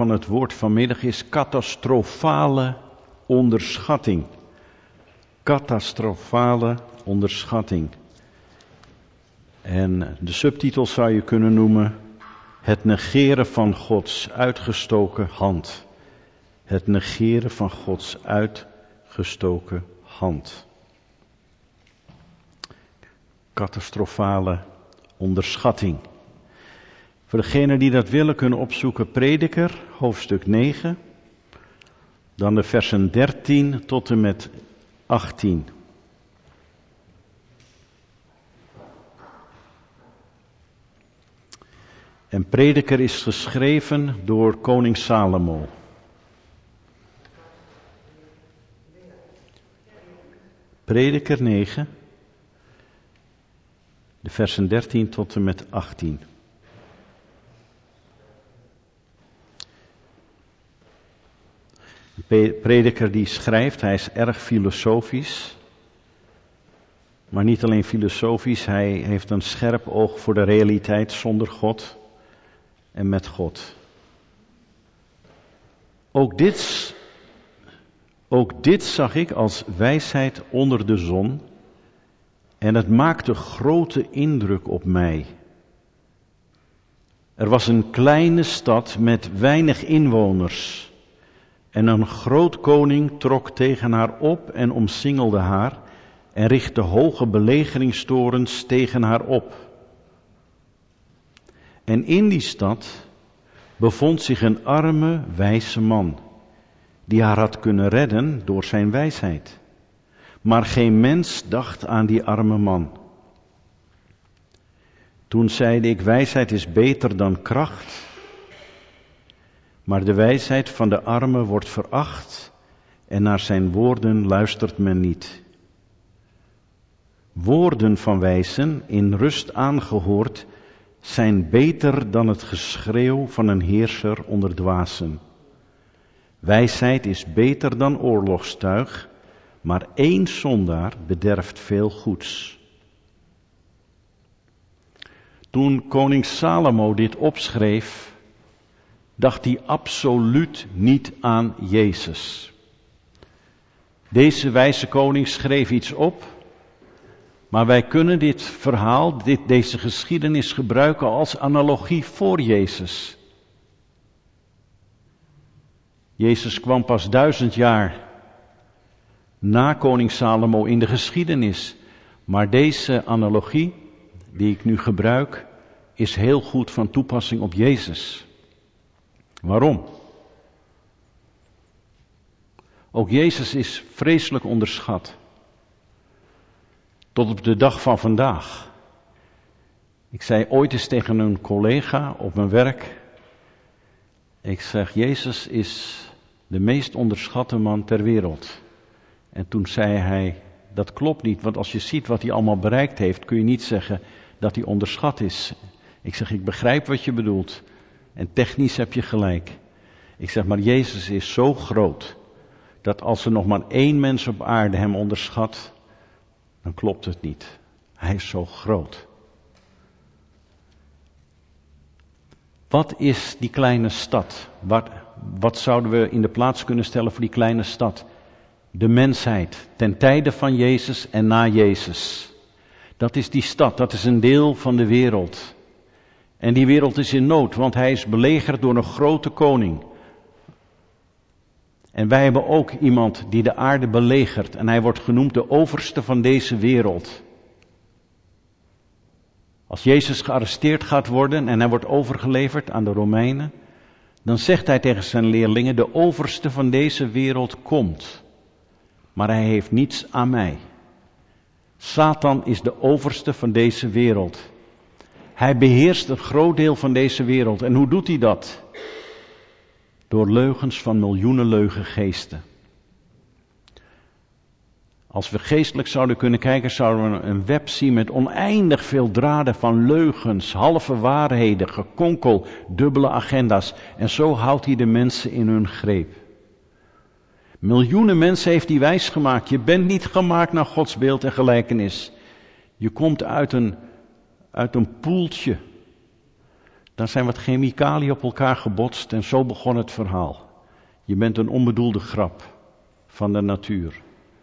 van het woord vanmiddag is catastrofale onderschatting. Catastrofale onderschatting. En de subtitel zou je kunnen noemen: het negeren van Gods uitgestoken hand. Het negeren van Gods uitgestoken hand. Catastrofale onderschatting. Voor degenen die dat willen kunnen opzoeken, Prediker, hoofdstuk 9. Dan de versen 13 tot en met 18. En Prediker is geschreven door koning Salomo. Prediker 9, de versen 13 tot en met 18. De prediker die schrijft, hij is erg filosofisch. Maar niet alleen filosofisch, hij heeft een scherp oog voor de realiteit zonder God en met God. Ook dit zag ik als wijsheid onder de zon en het maakte grote indruk op mij. Er was een kleine stad met weinig inwoners en een groot koning trok tegen haar op en omsingelde haar en richtte hoge belegeringstorens tegen haar op. En in die stad bevond zich een arme, wijze man, die haar had kunnen redden door zijn wijsheid. Maar geen mens dacht aan die arme man. Toen zeide ik, wijsheid is beter dan kracht, maar de wijsheid van de arme wordt veracht en naar zijn woorden luistert men niet. Woorden van wijzen, in rust aangehoord, zijn beter dan het geschreeuw van een heerser onder dwazen. Wijsheid is beter dan oorlogstuig, maar één zondaar bederft veel goeds. Toen koning Salomo dit opschreef, dacht hij absoluut niet aan Jezus. Deze wijze koning schreef iets op, maar wij kunnen dit verhaal, deze geschiedenis gebruiken als analogie voor Jezus. Jezus kwam pas 1000 jaar na koning Salomo in de geschiedenis. Maar deze analogie, die ik nu gebruik, is heel goed van toepassing op Jezus. Waarom? Ook Jezus is vreselijk onderschat. Tot op de dag van vandaag. Ik zei ooit eens tegen een collega op mijn werk. Ik zeg, Jezus is de meest onderschatte man ter wereld. En toen zei hij, dat klopt niet, want als je ziet wat hij allemaal bereikt heeft, kun je niet zeggen dat hij onderschat is. Ik zeg, ik begrijp wat je bedoelt. En technisch heb je gelijk. Ik zeg, maar Jezus is zo groot, dat als er nog maar één mens op aarde hem onderschat, dan klopt het niet. Hij is zo groot. Wat is die kleine stad? Wat zouden we in de plaats kunnen stellen voor die kleine stad? De mensheid, ten tijde van Jezus en na Jezus. Dat is die stad, dat is een deel van de wereld. En die wereld is in nood, want hij is belegerd door een grote koning. En wij hebben ook iemand die de aarde belegert en hij wordt genoemd de overste van deze wereld. Als Jezus gearresteerd gaat worden en hij wordt overgeleverd aan de Romeinen, dan zegt hij tegen zijn leerlingen, de overste van deze wereld komt, maar hij heeft niets aan mij. Satan is de overste van deze wereld. Hij beheerst een groot deel van deze wereld. En hoe doet hij dat? Door leugens van miljoenen leugengeesten. Als we geestelijk zouden kunnen kijken, zouden we een web zien met oneindig veel draden van leugens, halve waarheden, gekonkel, dubbele agenda's. En zo houdt hij de mensen in hun greep. Miljoenen mensen heeft hij wijsgemaakt. Je bent niet gemaakt naar Gods beeld en gelijkenis. Je komt uit een poeltje. Dan zijn wat chemicaliën op elkaar gebotst en zo begon het verhaal. Je bent een onbedoelde grap van de natuur.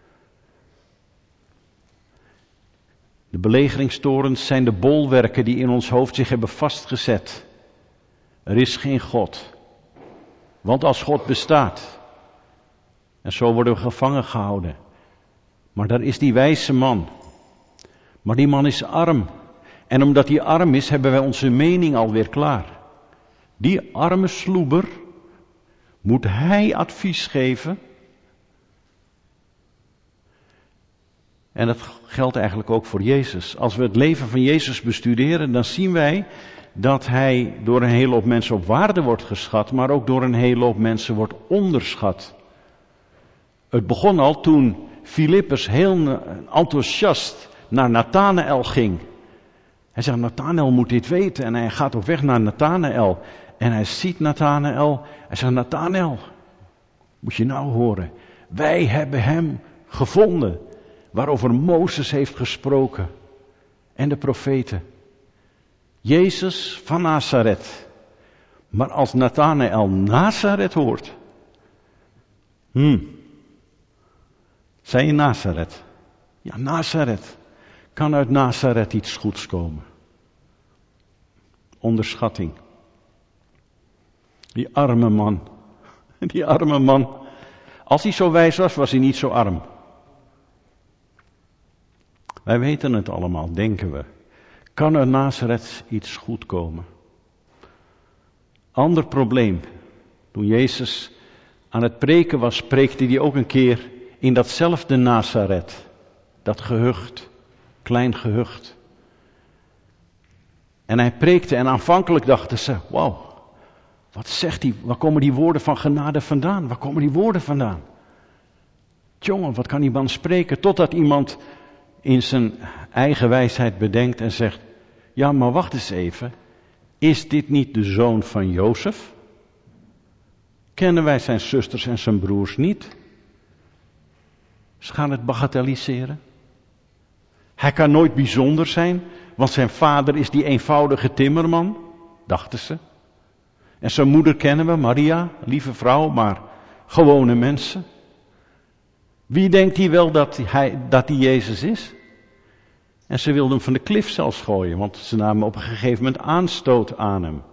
De belegeringstorens zijn de bolwerken die in ons hoofd zich hebben vastgezet. Er is geen God. Want als God bestaat, en zo worden we gevangen gehouden. Maar daar is die wijze man. Maar die man is arm. En omdat hij arm is, hebben wij onze mening alweer klaar. Die arme sloeber, moet hij advies geven? En dat geldt eigenlijk ook voor Jezus. Als we het leven van Jezus bestuderen, dan zien wij dat hij door een hele hoop mensen op waarde wordt geschat, maar ook door een hele hoop mensen wordt onderschat. Het begon al toen Filippus heel enthousiast naar Nathanael ging. Hij zegt, Nathanael moet dit weten. En hij gaat op weg naar Nathanael. En hij ziet Nathanael. Hij zegt, Nathanael, moet je nou horen. Wij hebben hem gevonden. Waarover Mozes heeft gesproken. En de profeten. Jezus van Nazareth. Maar als Nathanael Nazareth hoort. Zei je Nazareth? Ja, Nazareth. Kan uit Nazareth iets goeds komen? Onderschatting. Die arme man. Die arme man. Als hij zo wijs was, was hij niet zo arm. Wij weten het allemaal, denken we. Kan uit Nazareth iets goed komen? Ander probleem. Toen Jezus aan het preken was, preekte hij ook een keer in datzelfde Nazareth. Dat gehucht. Klein gehucht. En hij preekte en aanvankelijk dachten ze, wauw, wat zegt hij, waar komen die woorden van genade vandaan? Waar komen die woorden vandaan? Jongen, wat kan die man spreken? Totdat iemand in zijn eigen wijsheid bedenkt en zegt, ja, maar wacht eens even, is dit niet de zoon van Jozef? Kennen wij zijn zusters en zijn broers niet? Ze gaan het bagatelliseren. Hij kan nooit bijzonder zijn, want zijn vader is die eenvoudige timmerman, dachten ze. En zijn moeder kennen we, Maria, lieve vrouw, maar gewone mensen. Wie denkt hij wel dat hij Jezus is? En ze wilden hem van de klif zelfs gooien, want ze namen op een gegeven moment aanstoot aan hem.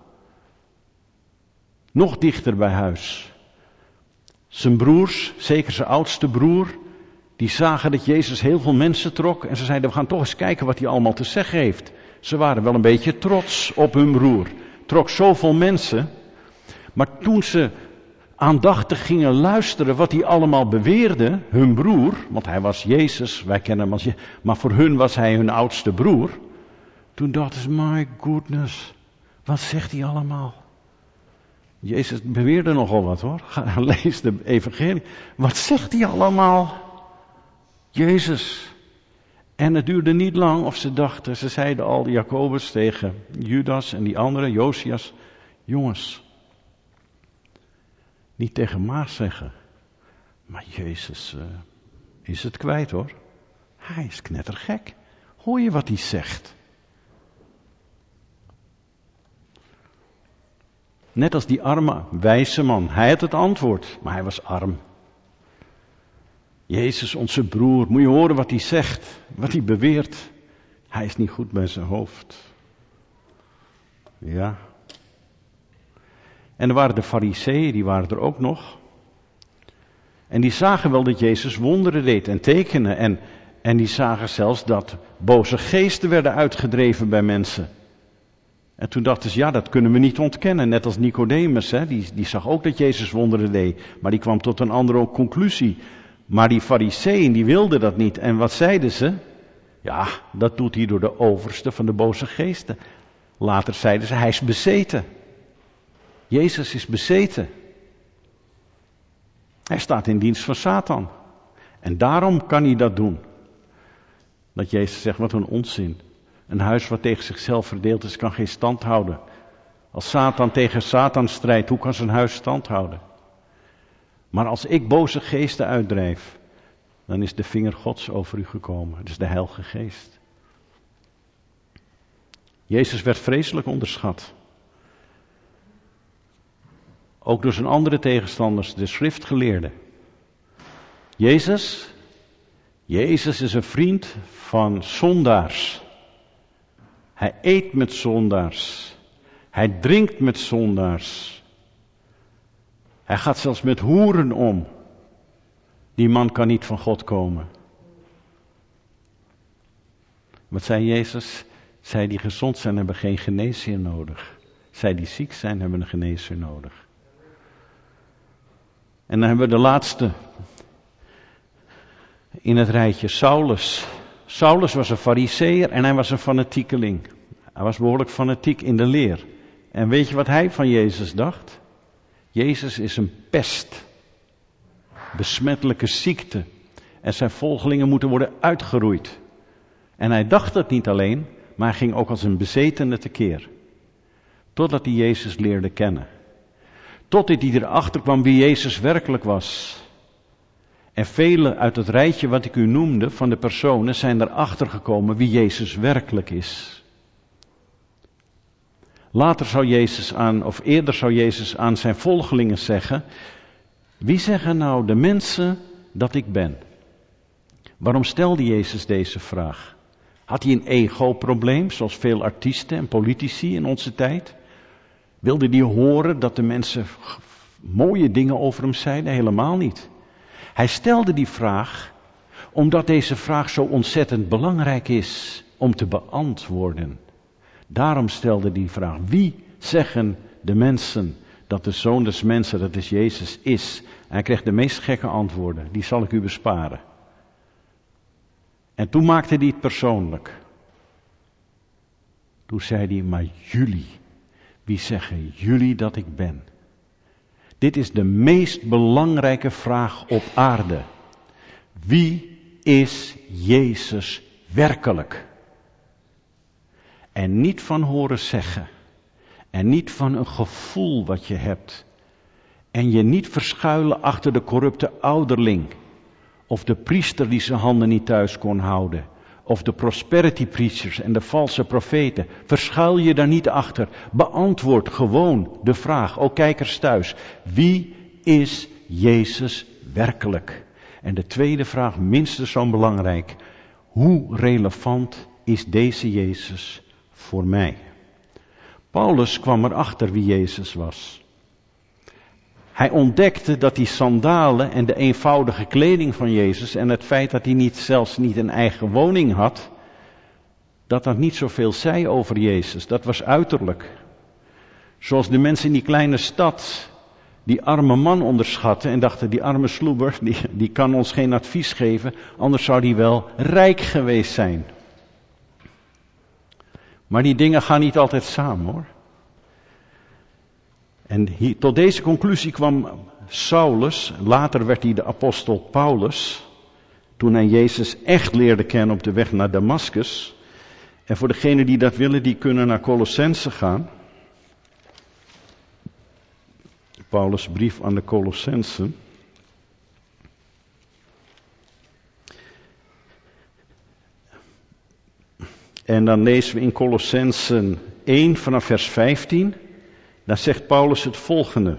Nog dichter bij huis. Zijn broers, zeker zijn oudste broer, die zagen dat Jezus heel veel mensen trok en ze zeiden, we gaan toch eens kijken wat hij allemaal te zeggen heeft. Ze waren wel een beetje trots op hun broer. Trok zoveel mensen, maar toen ze aandachtig gingen luisteren wat hij allemaal beweerde, hun broer, want hij was Jezus, wij kennen hem als Jezus, maar voor hun was hij hun oudste broer. Toen dachten ze, my goodness, wat zegt hij allemaal? Jezus beweerde nogal wat hoor, lees de evangelie. Wat zegt hij allemaal? Jezus. En het duurde niet lang of ze dachten, ze zeiden al, Jacobus tegen Judas en die andere, Josias, jongens, niet tegen Maas zeggen, maar Jezus is het kwijt hoor. Hij is knettergek. Hoor je wat hij zegt? Net als die arme, wijze man. Hij had het antwoord, maar hij was arm. Jezus, onze broer, moet je horen wat hij zegt, wat hij beweert. Hij is niet goed bij zijn hoofd. Ja. En er waren de Farizeeën, die waren er ook nog. En die zagen wel dat Jezus wonderen deed en tekenen. En die zagen zelfs dat boze geesten werden uitgedreven bij mensen. En toen dachten ze, ja, dat kunnen we niet ontkennen. Net als Nicodemus, hè? Die zag ook dat Jezus wonderen deed. Maar die kwam tot een andere conclusie. Maar die Farizeeën, die wilden dat niet. En wat zeiden ze? Ja, dat doet hij door de overste van de boze geesten. Later zeiden ze, hij is bezeten. Jezus is bezeten. Hij staat in dienst van Satan. En daarom kan hij dat doen. Dat Jezus zegt, wat een onzin. Een huis wat tegen zichzelf verdeeld is, kan geen stand houden. Als Satan tegen Satan strijdt, hoe kan zijn huis stand houden? Maar als ik boze geesten uitdrijf, dan is de vinger Gods over u gekomen. Het is de Heilige Geest. Jezus werd vreselijk onderschat. Ook door zijn andere tegenstanders, de schriftgeleerden. Jezus is een vriend van zondaars. Hij eet met zondaars. Hij drinkt met zondaars. Hij gaat zelfs met hoeren om. Die man kan niet van God komen. Wat zei Jezus? Zij die gezond zijn hebben geen geneesheer nodig. Zij die ziek zijn hebben een geneesheer nodig. En dan hebben we de laatste in het rijtje, Saulus. Saulus was een farizeeër en hij was een fanatiekeling. Hij was behoorlijk fanatiek in de leer. En weet je wat hij van Jezus dacht? Jezus is een pest. Besmettelijke ziekte. En zijn volgelingen moeten worden uitgeroeid. En hij dacht het niet alleen, maar hij ging ook als een bezetene tekeer. Totdat hij Jezus leerde kennen. Totdat hij erachter kwam wie Jezus werkelijk was. En velen uit het rijtje wat ik u noemde van de personen zijn erachter gekomen wie Jezus werkelijk is. Eerder zou Jezus aan zijn volgelingen zeggen: wie zeggen nou de mensen dat ik ben? Waarom stelde Jezus deze vraag? Had hij een ego-probleem, zoals veel artiesten en politici in onze tijd? Wilde hij horen dat de mensen mooie dingen over hem zeiden? Helemaal niet. Hij stelde die vraag omdat deze vraag zo ontzettend belangrijk is om te beantwoorden. Daarom stelde die vraag: wie zeggen de mensen dat de Zoon des Mensen, dat is Jezus, is? En hij kreeg de meest gekke antwoorden, die zal ik u besparen. En toen maakte hij het persoonlijk. Toen zei hij: maar jullie, wie zeggen jullie dat ik ben? Dit is de meest belangrijke vraag op aarde. Wie is Jezus werkelijk? En niet van horen zeggen. En niet van een gevoel wat je hebt. En je niet verschuilen achter de corrupte ouderling. Of de priester die zijn handen niet thuis kon houden. Of de prosperity preachers en de valse profeten. Verschuil je daar niet achter. Beantwoord gewoon de vraag, ook kijkers thuis. Wie is Jezus werkelijk? En de tweede vraag, minstens zo belangrijk. Hoe relevant is deze Jezus voor mij? Paulus kwam erachter wie Jezus was. Hij ontdekte dat die sandalen en de eenvoudige kleding van Jezus en het feit dat hij zelfs niet een eigen woning had, dat niet zoveel zei over Jezus. Dat was uiterlijk. Zoals de mensen in die kleine stad die arme man onderschatten en dachten: die arme sloeber, die kan ons geen advies geven, anders zou die wel rijk geweest zijn. Maar die dingen gaan niet altijd samen, hoor. En tot deze conclusie kwam Saulus, later werd hij de apostel Paulus, toen hij Jezus echt leerde kennen op de weg naar Damascus. En voor degenen die dat willen, die kunnen naar Colossense gaan. Paulus' brief aan de Colossensen. En dan lezen we in Colossensen 1 vanaf vers 15. Daar zegt Paulus het volgende.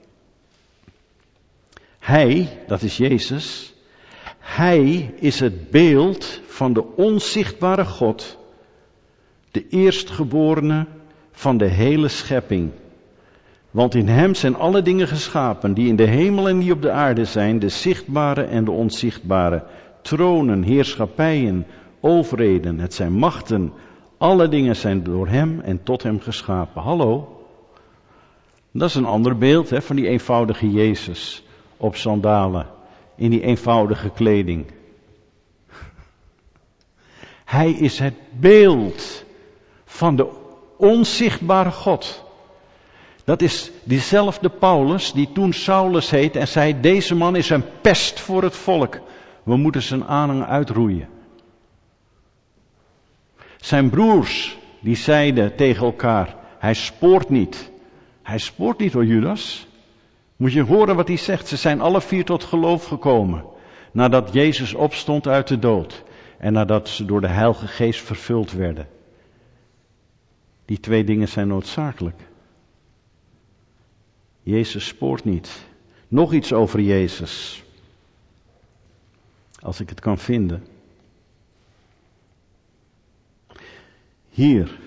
Hij, dat is Jezus, hij is het beeld van de onzichtbare God, de eerstgeborene van de hele schepping. Want in hem zijn alle dingen geschapen, die in de hemel en die op de aarde zijn, de zichtbare en de onzichtbare, tronen, heerschappijen, overheden, het zijn machten, alle dingen zijn door hem en tot hem geschapen. Hallo? Dat is een ander beeld van die eenvoudige Jezus op sandalen, in die eenvoudige kleding. Hij is het beeld van de onzichtbare God. Dat is diezelfde Paulus die toen Saulus heette en zei: deze man is een pest voor het volk. We moeten zijn aanhang uitroeien. Zijn broers die zeiden tegen elkaar: hij spoort niet. Hij spoort niet, hoor, Judas. Moet je horen wat hij zegt. Ze zijn alle vier tot geloof gekomen. Nadat Jezus opstond uit de dood. En nadat ze door de Heilige Geest vervuld werden. Die twee dingen zijn noodzakelijk. Jezus spoort niet. Nog iets over Jezus. Als ik het kan vinden. Hier.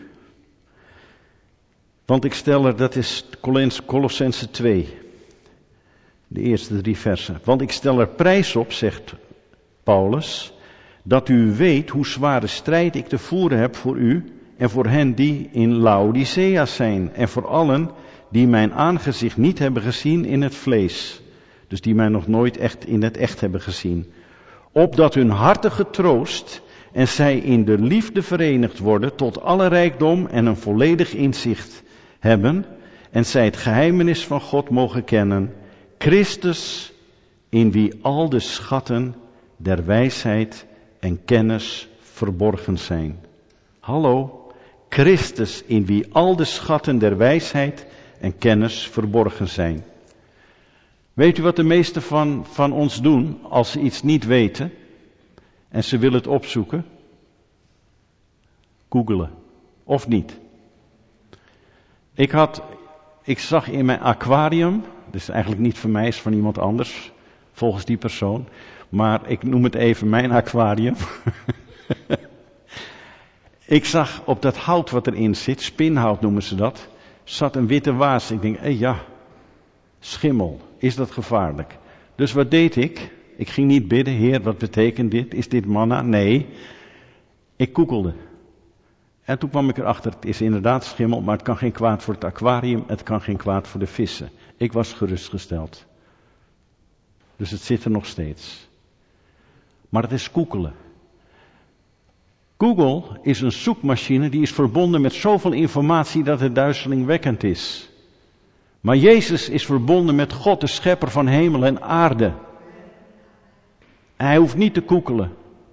Want ik stel er, dat is Kolossenzen 2. De eerste 3 versen. Want ik stel er prijs op, zegt Paulus, dat u weet hoe zware strijd ik te voeren heb voor u en voor hen die in Laodicea zijn en voor allen die mijn aangezicht niet hebben gezien in het vlees. Dus die mij nog nooit echt in het echt hebben gezien. Opdat hun harten getroost en zij in de liefde verenigd worden tot alle rijkdom en een volledig inzicht hebben en zij het geheimenis van God mogen kennen. Christus, in wie al de schatten der wijsheid en kennis verborgen zijn. Hallo, Christus, in wie al de schatten der wijsheid en kennis verborgen zijn. Weet u wat de meesten van ons doen als ze iets niet weten en ze willen het opzoeken? Googelen. Of niet? Ik zag in mijn aquarium, dat is eigenlijk niet van mij, is van iemand anders, volgens die persoon. Maar ik noem het even mijn aquarium. Ik zag op dat hout wat erin zit, spinhout noemen ze dat, zat een witte waas. Ik denk, schimmel, is dat gevaarlijk? Dus wat deed ik? Ik ging niet bidden, Heer, wat betekent dit? Is dit manna? Nee. Ik googelde. En toen kwam ik erachter, het is inderdaad schimmel, maar het kan geen kwaad voor het aquarium, het kan geen kwaad voor de vissen. Ik was gerustgesteld. Dus het zit er nog steeds. Maar het is googelen. Google is een zoekmachine die is verbonden met zoveel informatie dat het duizelingwekkend is. Maar Jezus is verbonden met God, de schepper van hemel en aarde. Hij hoeft niet te googelen.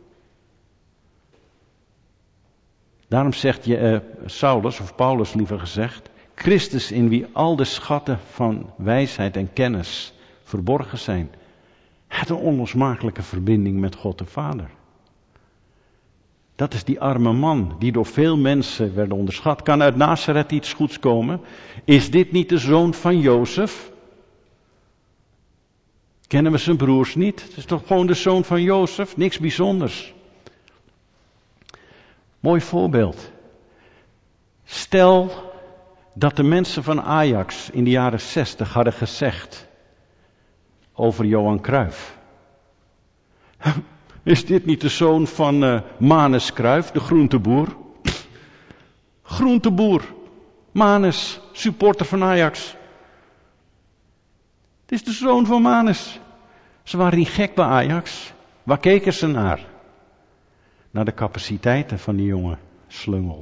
Daarom zegt Saulus, of Paulus liever gezegd, Christus in wie al de schatten van wijsheid en kennis verborgen zijn. Hij had een onlosmakelijke verbinding met God de Vader. Dat is die arme man die door veel mensen werd onderschat. Kan uit Nazareth iets goeds komen? Is dit niet de zoon van Jozef? Kennen we zijn broers niet? Het is toch gewoon de zoon van Jozef? Niks bijzonders. Mooi voorbeeld. Stel dat de mensen van Ajax in de jaren 60 hadden gezegd over Johan Cruijff. Is dit niet de zoon van Manus Cruijff, de groenteboer? Groenteboer, Manus, supporter van Ajax. Het is de zoon van Manus. Ze waren niet gek bij Ajax. Waar keken ze naar? Naar de capaciteiten van die jonge slungel.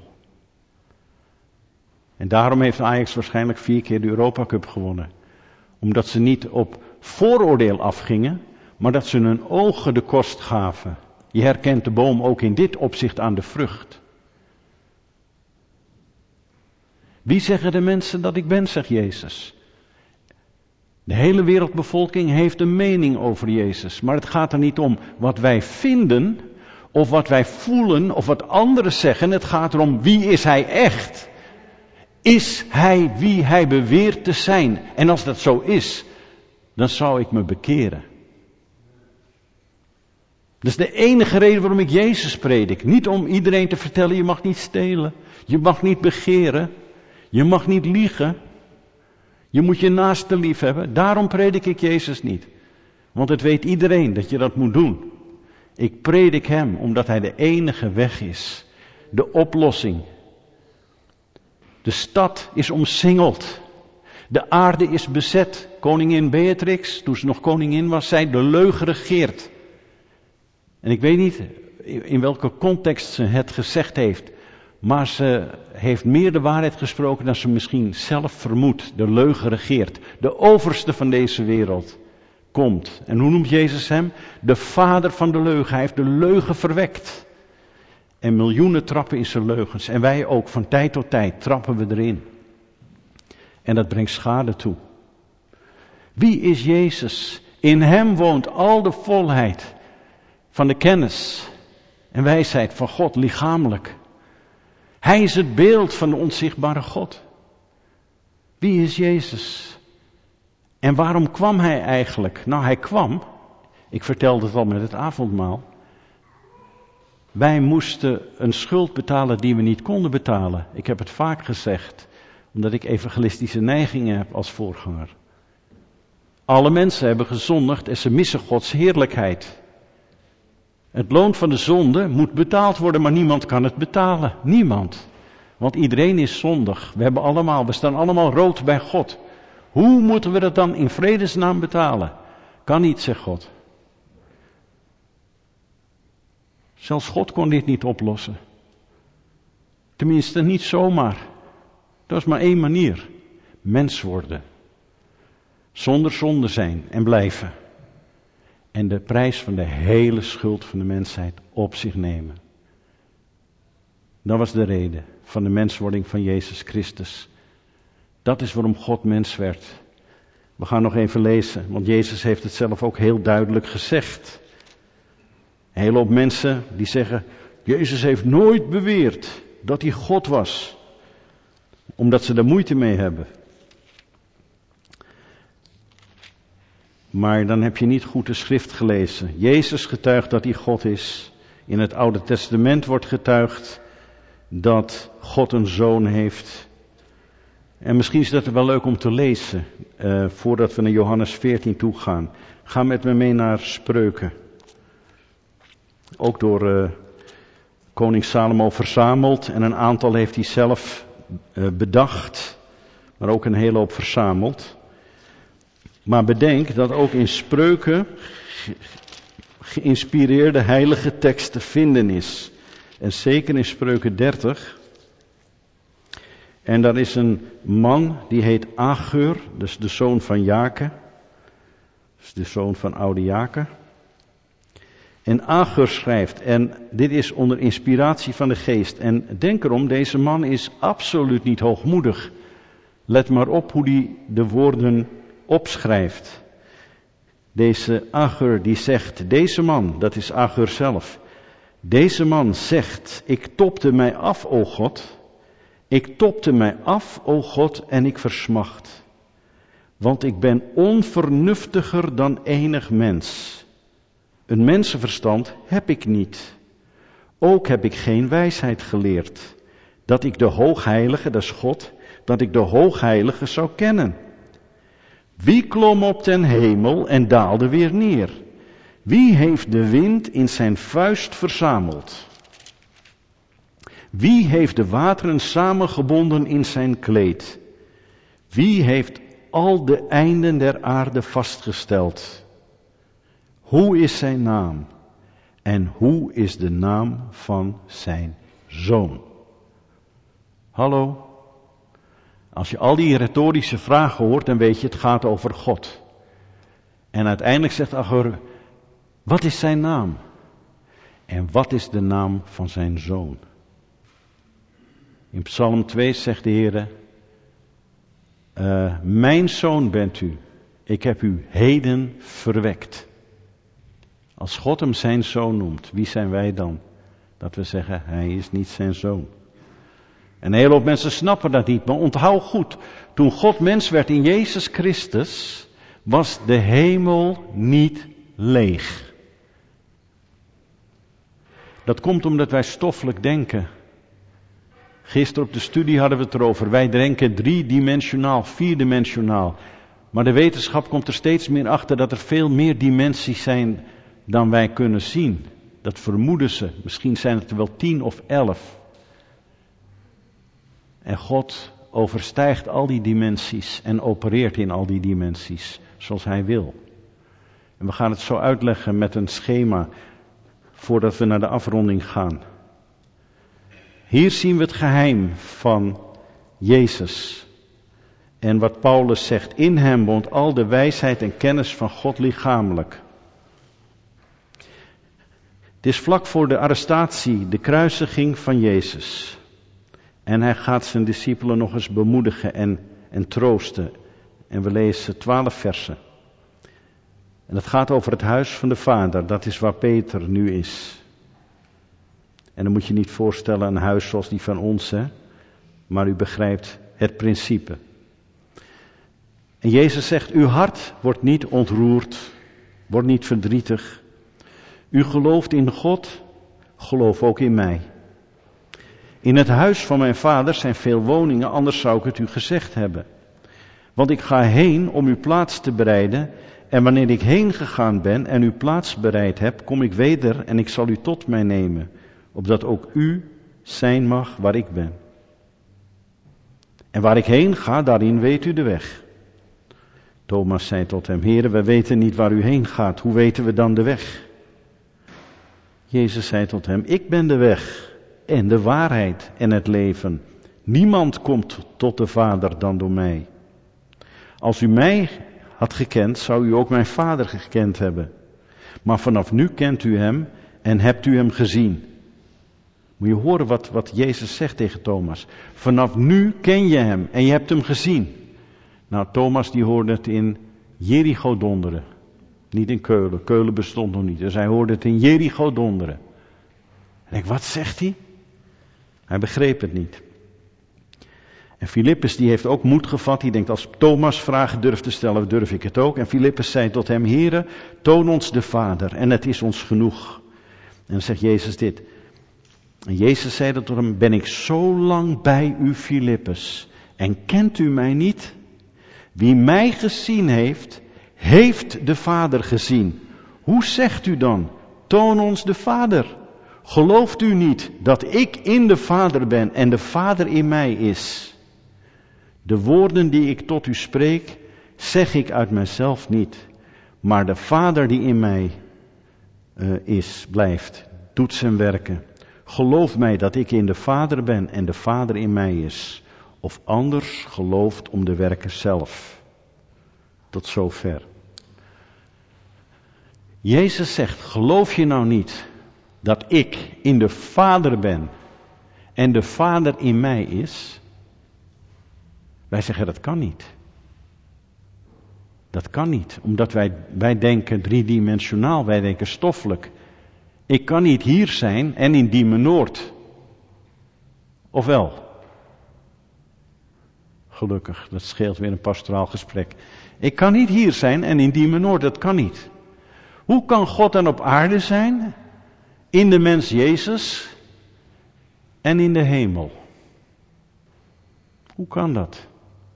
En daarom heeft Ajax waarschijnlijk 4 keer de Europa Cup gewonnen. Omdat ze niet op vooroordeel afgingen, maar dat ze hun ogen de kost gaven. Je herkent de boom ook in dit opzicht aan de vrucht. Wie zeggen de mensen dat ik ben, zegt Jezus. De hele wereldbevolking heeft een mening over Jezus. Maar het gaat er niet om wat wij vinden, of wat wij voelen, of wat anderen zeggen. Het gaat erom, wie is hij echt? Is hij wie hij beweert te zijn? En als dat zo is, dan zou ik me bekeren. Dat is de enige reden waarom ik Jezus predik. Niet om iedereen te vertellen, je mag niet stelen. Je mag niet begeren. Je mag niet liegen. Je moet je naaste lief hebben. Daarom predik ik Jezus niet. Want het weet iedereen dat je dat moet doen. Ik predik hem omdat hij de enige weg is. De oplossing. De stad is omsingeld. De aarde is bezet. Koningin Beatrix, toen ze nog koningin was, zei de leugen regeert. En ik weet niet in welke context ze het gezegd heeft. Maar ze heeft meer de waarheid gesproken dan ze misschien zelf vermoedt. De leugen regeert. De overste van deze wereld komt. En hoe noemt Jezus hem? De vader van de leugen. Hij heeft de leugen verwekt. En miljoenen trappen in zijn leugens. En wij ook, van tijd tot tijd trappen we erin. En dat brengt schade toe. Wie is Jezus? In hem woont al de volheid van de kennis en wijsheid van God lichamelijk. Hij is het beeld van de onzichtbare God. Wie is Jezus? En waarom kwam hij eigenlijk? Nou, hij kwam, ik vertelde het al met het avondmaal. Wij moesten een schuld betalen die we niet konden betalen. Ik heb het vaak gezegd, omdat ik evangelistische neigingen heb als voorganger. Alle mensen hebben gezondigd en ze missen Gods heerlijkheid. Het loon van de zonde moet betaald worden, maar niemand kan het betalen. Niemand. Want iedereen is zondig. We staan allemaal rood bij God. Hoe moeten we dat dan in vredesnaam betalen? Kan niet, zegt God. Zelfs God kon dit niet oplossen. Tenminste, niet zomaar. Dat is maar één manier. Mens worden. Zonder zonde zijn en blijven. En de prijs van de hele schuld van de mensheid op zich nemen. Dat was de reden van de menswording van Jezus Christus. Dat is waarom God mens werd. We gaan nog even lezen, want Jezus heeft het zelf ook heel duidelijk gezegd. Een hele hoop mensen die zeggen, Jezus heeft nooit beweerd dat hij God was. Omdat ze er moeite mee hebben. Maar dan heb je niet goed de schrift gelezen. Jezus getuigt dat hij God is. In het Oude Testament wordt getuigd dat God een zoon heeft. En misschien is dat wel leuk om te lezen, voordat we naar Johannes 14 toe gaan. Ga met me mee naar Spreuken. Ook door koning Salomo verzameld en een aantal heeft hij zelf bedacht, maar ook een hele hoop verzameld. Maar bedenk dat ook in Spreuken geïnspireerde heilige tekst te vinden is. En zeker in Spreuken 30. En daar is een man die heet Agur, dus de zoon van Jake. Dus de zoon van oude Jake. En Agur schrijft, en dit is onder inspiratie van de geest. En denk erom, deze man is absoluut niet hoogmoedig. Let maar op hoe hij de woorden opschrijft. Deze Agur die zegt, deze man, dat is Agur zelf. Deze man zegt, ik topte mij af, o God. Ik topte mij af, o God, en ik versmacht. Want ik ben onvernuftiger dan enig mens. Een mensenverstand heb ik niet. Ook heb ik geen wijsheid geleerd. Dat ik de Hoogheilige, dat is God, dat ik de Hoogheilige zou kennen. Wie klom op ten hemel en daalde weer neer? Wie heeft de wind in zijn vuist verzameld? Wie heeft de wateren samengebonden in zijn kleed? Wie heeft al de einden der aarde vastgesteld? Hoe is zijn naam? En hoe is de naam van zijn zoon? Hallo? Als je al die retorische vragen hoort, dan weet je het gaat over God. En uiteindelijk zegt Agur, wat is zijn naam? En wat is de naam van zijn zoon? In Psalm 2 zegt de Heer, mijn zoon bent u, ik heb u heden verwekt. Als God hem zijn zoon noemt, wie zijn wij dan? Dat we zeggen, hij is niet zijn zoon. En een hele hoop mensen snappen dat niet, maar onthoud goed. Toen God mens werd in Jezus Christus, was de hemel niet leeg. Dat komt omdat wij stoffelijk denken. Gisteren op de studie hadden we het erover. Wij denken 3-dimensionaal, 4-dimensionaal. Maar de wetenschap komt er steeds meer achter dat er veel meer dimensies zijn dan wij kunnen zien. Dat vermoeden ze. Misschien zijn het er wel 10 of 11. En God overstijgt al die dimensies en opereert in al die dimensies zoals hij wil. En we gaan het zo uitleggen met een schema voordat we naar de afronding gaan. Hier zien we het geheim van Jezus. En wat Paulus zegt, in hem woont al de wijsheid en kennis van God lichamelijk. Het is vlak voor de arrestatie, de kruisiging van Jezus. En hij gaat zijn discipelen nog eens bemoedigen en troosten. En we lezen 12 versen. En het gaat over het huis van de Vader, dat is waar Peter nu is. En dan moet je niet voorstellen een huis zoals die van ons, hè? Maar u begrijpt het principe. En Jezus zegt, uw hart wordt niet ontroerd, wordt niet verdrietig. U gelooft in God, geloof ook in mij. In het huis van mijn vader zijn veel woningen, anders zou ik het u gezegd hebben. Want ik ga heen om uw plaats te bereiden. En wanneer ik heen gegaan ben en uw plaats bereid heb, kom ik weder en ik zal u tot mij nemen. Opdat ook u zijn mag waar ik ben. En waar ik heen ga, daarin weet u de weg. Thomas zei tot hem, Heere, wij weten niet waar u heen gaat. Hoe weten we dan de weg? Jezus zei tot hem, ik ben de weg en de waarheid en het leven. Niemand komt tot de Vader dan door mij. Als u mij had gekend, zou u ook mijn Vader gekend hebben. Maar vanaf nu kent u hem en hebt u hem gezien. Moet je horen wat Jezus zegt tegen Thomas. Vanaf nu ken je hem en je hebt hem gezien. Nou, Thomas die hoorde het in Jericho donderen. Niet in Keulen. Keulen bestond nog niet. Dus hij hoorde het in Jericho donderen. En ik, wat zegt hij? Hij begreep het niet. En Filippus die heeft ook moed gevat. Die denkt, als Thomas vragen durft te stellen, durf ik het ook. En Filippus zei tot hem, Heere, toon ons de Vader en het is ons genoeg. En dan zegt Jezus dit. En Jezus zei tot hem, ben ik zo lang bij u, Filippus, en kent u mij niet? Wie mij gezien heeft, heeft de Vader gezien. Hoe zegt u dan, toon ons de Vader? Gelooft u niet dat ik in de Vader ben en de Vader in mij is? De woorden die ik tot u spreek, zeg ik uit mezelf niet. Maar de Vader die in mij blijft, doet zijn werken. Geloof mij dat ik in de Vader ben en de Vader in mij is. Of anders gelooft om de werken zelf. Tot zover. Jezus zegt, geloof je nou niet dat ik in de Vader ben en de Vader in mij is? Wij zeggen dat kan niet. Dat kan niet, omdat wij denken driedimensionaal, wij denken stoffelijk. Ik kan niet hier zijn en in Diemen Noord. Of wel? Gelukkig, dat scheelt weer een pastoraal gesprek. Ik kan niet hier zijn en in Diemen Noord, dat kan niet. Hoe kan God dan op aarde zijn, in de mens Jezus en in de hemel? Hoe kan dat?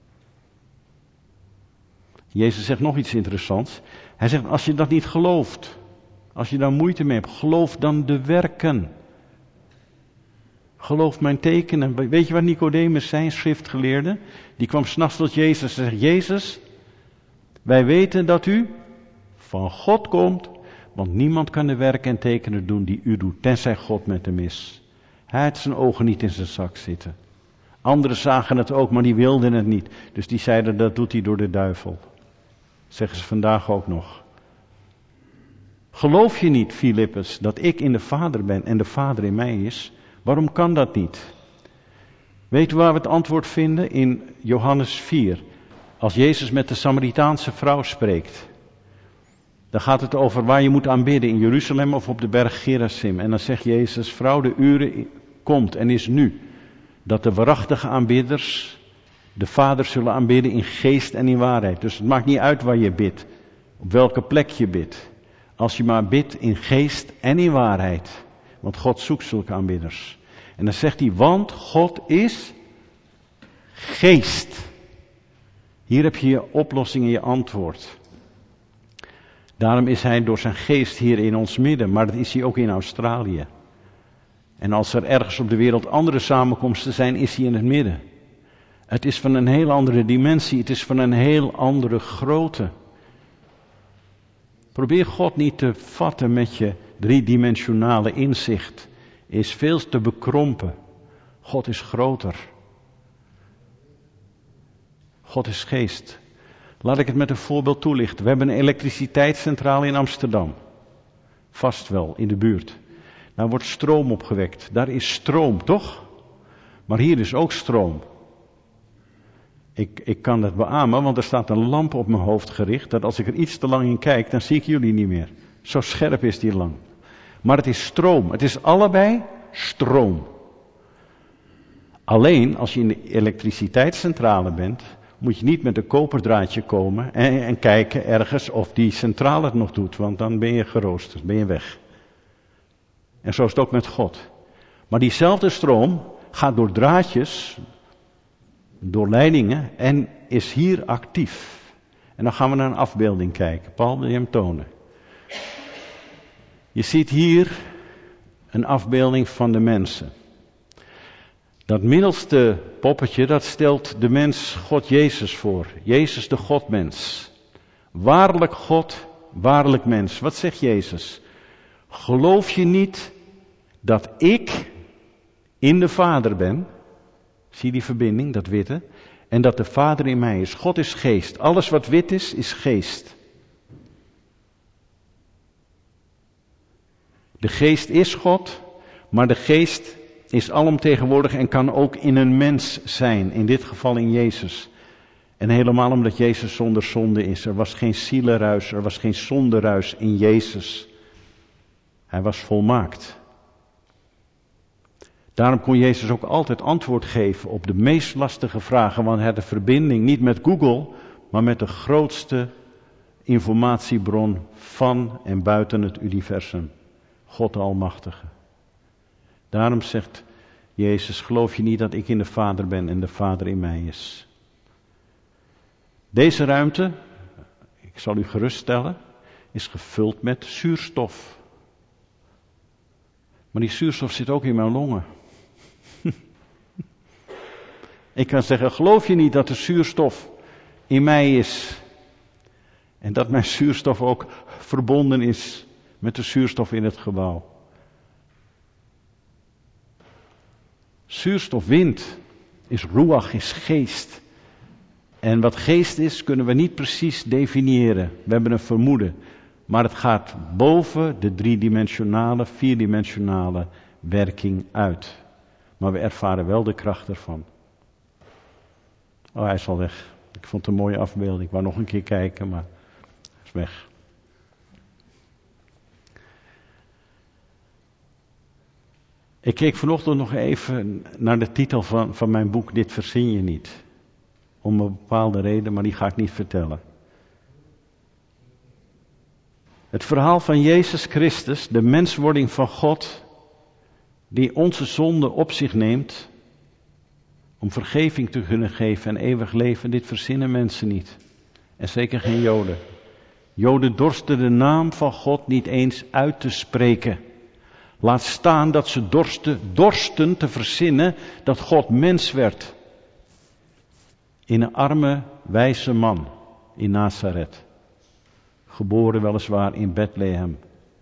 Jezus zegt nog iets interessants. Hij zegt, als je dat niet gelooft, als je daar moeite mee hebt, geloof dan de werken. Geloof mijn tekenen. Weet je wat Nicodemus zei, schriftgeleerde? Die kwam 's nachts tot Jezus en zegt, Jezus, wij weten dat u van God komt, want niemand kan de werken en tekenen doen die u doet, tenzij God met hem is. Hij had zijn ogen niet in zijn zak zitten. Anderen zagen het ook, maar die wilden het niet. Dus die zeiden, dat doet hij door de duivel. Zeggen ze vandaag ook nog. Geloof je niet, Filippus, dat ik in de Vader ben en de Vader in mij is? Waarom kan dat niet? Weet u waar we het antwoord vinden? In Johannes 4. Als Jezus met de Samaritaanse vrouw spreekt. Dan gaat het over waar je moet aanbidden, in Jeruzalem of op de berg Gerizim. En dan zegt Jezus, vrouw, de uren komt en is nu, dat de waarachtige aanbidders de Vader zullen aanbidden in geest en in waarheid. Dus het maakt niet uit waar je bidt, op welke plek je bidt. Als je maar bidt in geest en in waarheid. Want God zoekt zulke aanbidders. En dan zegt hij, want God is geest. Hier heb je je oplossing en je antwoord. Daarom is hij door zijn geest hier in ons midden, maar dat is hij ook in Australië. En als er ergens op de wereld andere samenkomsten zijn, is hij in het midden. Het is van een heel andere dimensie, het is van een heel andere grootte. Probeer God niet te vatten met je driedimensionale inzicht. Is veel te bekrompen. God is groter. God is geest. Laat ik het met een voorbeeld toelichten. We hebben een elektriciteitscentrale in Amsterdam. Vast wel, in de buurt. Daar wordt stroom opgewekt. Daar is stroom, toch? Maar hier is ook stroom. Ik kan dat beamen, want er staat een lamp op mijn hoofd gericht, dat als ik er iets te lang in kijk, dan zie ik jullie niet meer. Zo scherp is die lamp. Maar het is stroom. Het is allebei stroom. Alleen als je in de elektriciteitscentrale bent, moet je niet met een koperdraadje komen en kijken ergens of die centrale het nog doet, want dan ben je geroosterd, ben je weg. En zo is het ook met God. Maar diezelfde stroom gaat door draadjes, door leidingen en is hier actief. En dan gaan we naar een afbeelding kijken. Paul wil je hem tonen. Je ziet hier een afbeelding van de mensen. Dat middelste poppetje, dat stelt de mens God Jezus voor. Jezus de Godmens. Waarlijk God, waarlijk mens. Wat zegt Jezus? Geloof je niet dat ik in de Vader ben? Zie die verbinding, dat witte? En dat de Vader in mij is. God is geest. Alles wat wit is, is geest. De geest is God, maar de geest is alomtegenwoordig en kan ook in een mens zijn. In dit geval in Jezus. En helemaal omdat Jezus zonder zonde is. Er was geen zielenruis, er was geen zonderuis in Jezus. Hij was volmaakt. Daarom kon Jezus ook altijd antwoord geven op de meest lastige vragen. Want hij had de verbinding niet met Google, maar met de grootste informatiebron van en buiten het universum. God de Almachtige. Daarom zegt Jezus, geloof je niet dat ik in de Vader ben en de Vader in mij is. Deze ruimte, ik zal u geruststellen, is gevuld met zuurstof. Maar die zuurstof zit ook in mijn longen. Ik kan zeggen, geloof je niet dat de zuurstof in mij is? En dat mijn zuurstof ook verbonden is met de zuurstof in het gebouw. Zuurstof, wind, is ruach, is geest. En wat geest is, kunnen we niet precies definiëren. We hebben een vermoeden. Maar het gaat boven de driedimensionale, vierdimensionale werking uit. Maar we ervaren wel de kracht ervan. Oh, hij is al weg. Ik vond het een mooie afbeelding. Ik wou nog een keer kijken, maar hij is weg. Ik keek vanochtend nog even naar de titel van mijn boek, Dit verzin je niet. Om een bepaalde reden, maar die ga ik niet vertellen. Het verhaal van Jezus Christus, de menswording van God, die onze zonde op zich neemt, om vergeving te kunnen geven en eeuwig leven, dit verzinnen mensen niet. En zeker geen Joden. Joden dorsten de naam van God niet eens uit te spreken. Laat staan dat ze dorsten te verzinnen dat God mens werd. In een arme, wijze man in Nazareth. Geboren weliswaar in Bethlehem.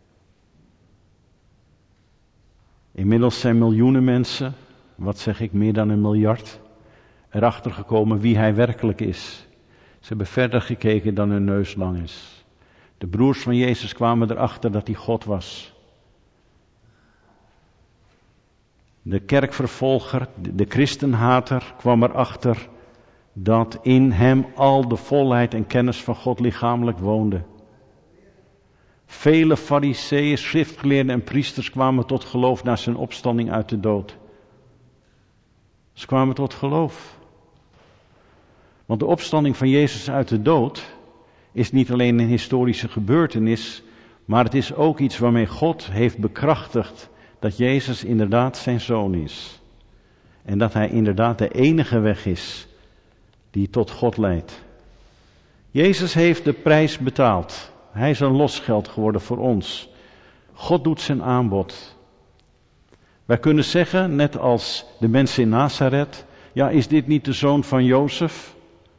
Inmiddels zijn miljoenen mensen, wat zeg ik, meer dan 1 miljard, erachter gekomen wie hij werkelijk is. Ze hebben verder gekeken dan hun neus lang is. De broers van Jezus kwamen erachter dat hij God was. De kerkvervolger, de christenhater, kwam erachter dat in hem al de volheid en kennis van God lichamelijk woonde. Vele fariseeën, schriftgeleerden en priesters kwamen tot geloof na zijn opstanding uit de dood. Ze kwamen tot geloof. Want de opstanding van Jezus uit de dood is niet alleen een historische gebeurtenis, maar het is ook iets waarmee God heeft bekrachtigd dat Jezus inderdaad zijn zoon is. En dat hij inderdaad de enige weg is die tot God leidt. Jezus heeft de prijs betaald. Hij is een losgeld geworden voor ons. God doet zijn aanbod. Wij kunnen zeggen, net als de mensen in Nazareth, ja, is dit niet de zoon van Jozef?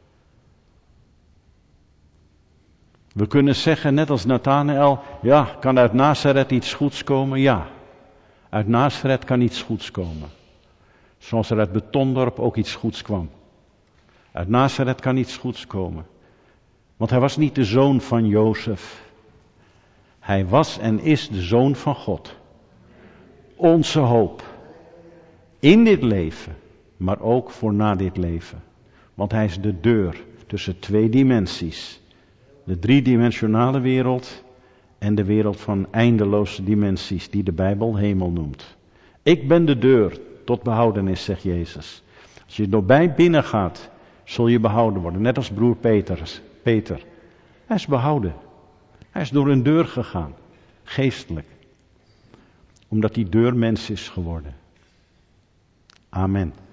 We kunnen zeggen, net als Nathanael, ja, kan uit Nazareth iets goeds komen? Ja, uit Nazareth kan iets goeds komen. Zoals er uit Betondorp ook iets goeds kwam. Uit Nazareth kan iets goeds komen. Want hij was niet de zoon van Jozef. Hij was en is de zoon van God. Onze hoop. In dit leven, maar ook voor na dit leven. Want hij is de deur tussen 2 dimensies. De driedimensionale wereld en de wereld van eindeloze dimensies die de Bijbel hemel noemt. Ik ben de deur tot behoudenis, zegt Jezus. Als je doorbij binnen gaat, zul je behouden worden. Net als broer Peter. Hij is behouden. Hij is door een deur gegaan. Geestelijk. Omdat die deur mens is geworden. Amen.